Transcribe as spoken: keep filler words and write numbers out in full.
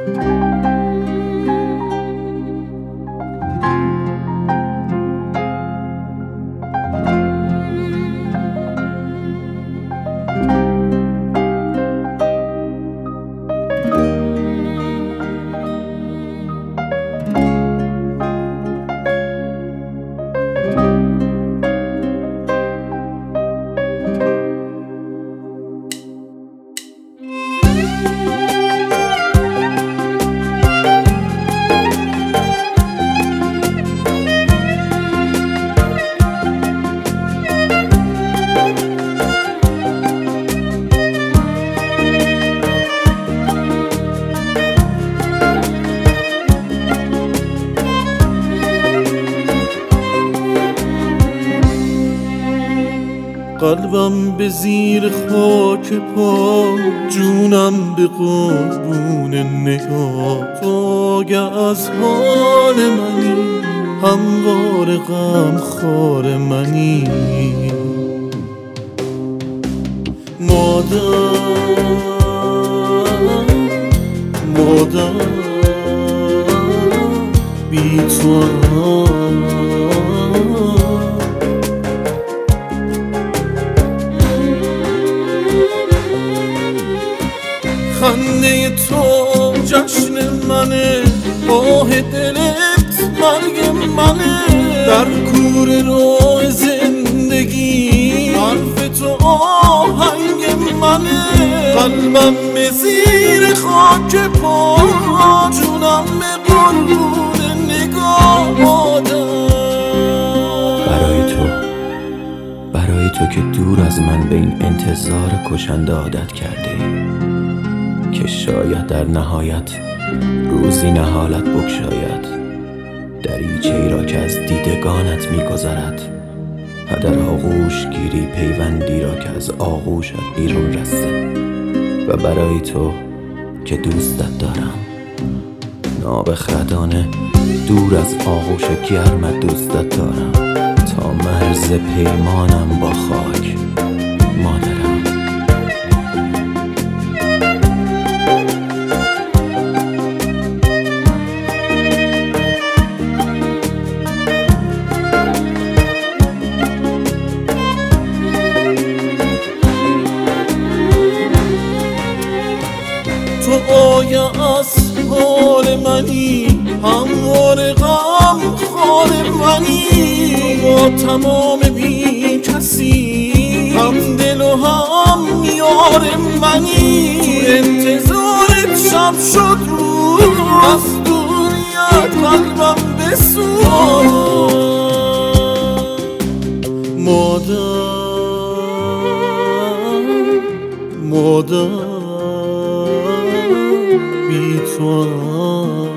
قلبم به زیر خاک پا، جونم به قربون نگاه. تو آگه از حال منی، هموار غم خوار منی. مادر مادر بی تو خنده تو جشن منه، آه دلت مرگ منه. در کوره راه زندگی حرف تو آهنگ منه. قلبم به زیر خاک پا، جونم به قربون نگاه. برای تو برای تو که دور از من به این انتظار کشنده عادت کرده، که شاید در نهایت روزی نهالت بگشاید. دریچه ای را که از دیدگانت می‌گذرد، در آغوش گیری پیوندی را که از آغوشت بیرون رسته. و برای تو که دوستت دارم، نابخردانه دور از آغوش گرمت دوستت دارم، تا مرز پیمانم با خاک مادرم. تو آیه از حال منی، هموار غم خوار منی. با تمام بی کسی، هم دل و هم یار منی. تو انتظارت شب شد روز، از دوریت قلبم بسوز. مادر مادر بی تو